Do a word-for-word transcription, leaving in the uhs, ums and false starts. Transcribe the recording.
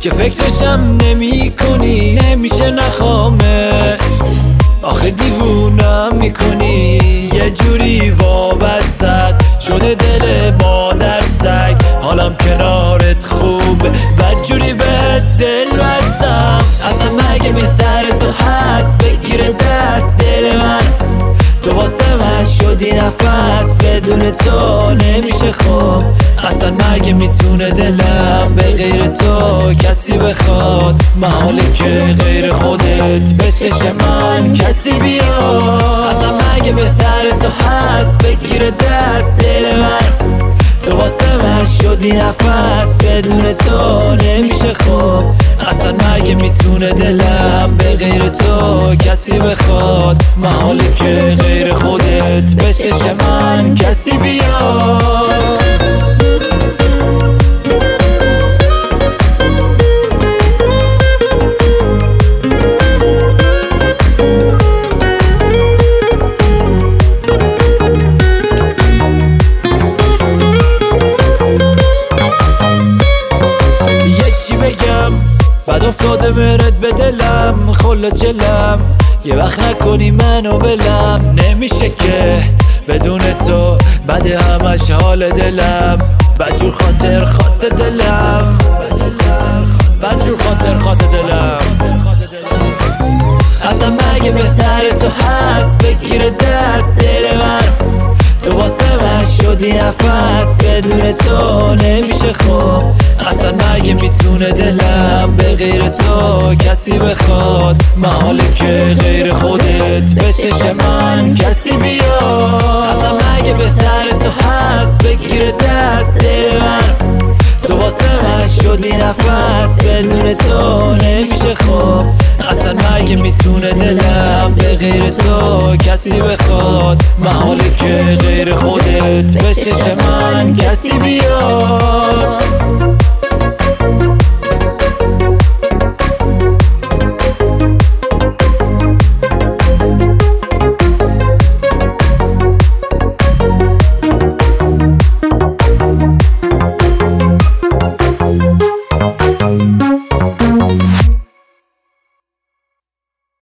که فکرشم نمی کنی نمیشه نخوامت. آخه دیوونم میکنی یه جوری وابستت شده دل مادر سگ. حالم کنارت خوبه بد جوری به دل بستم. اصلا مگه بهتر تو هست بگیره دست دل من. تو واسه من شدی نفس بدون تو نمیشه خوب. اصلا مگه میتونه دلم به غیر تو کسی بخواد. محاله که غیر خودت به چشم من کسی بیاد. اصلا مگه بهتر تو هست بگیره دست دل من. تو واسه من شدی نفس بدون تو نمیشه خوب. اصلا مگه میتونه دلم به غیر تو کسی بخواد. محاله که غیر خودت به چشم من کسی بیاد. بعد افتاده مرد به دلم خل جلم. یه وقت نکنی منو ولم. نمیشه که بدون تو بعد همش حال دلم. بدجور خاطر خاطر دلم بدجور خاطر خاطر دلم. اصلا مگه بهتر تو هست بگیره دست دل من. تو واسه من شدی نفس بدون تو نمیشه خوب. اصلا مگه میتونه دلم به غیر تو کسی بخواد. محاله که غیر خودت به چشم من کسی بیاد. اصلا مگه بهتر تو هست بگیره دست دل من. تو واسه من شدی نفس بدون تو نمیشه خوب. اصلا مگه میتونه دلم به غیر تو کسی بخواد. محاله که غیر خودت به چشم من کسی بیاد.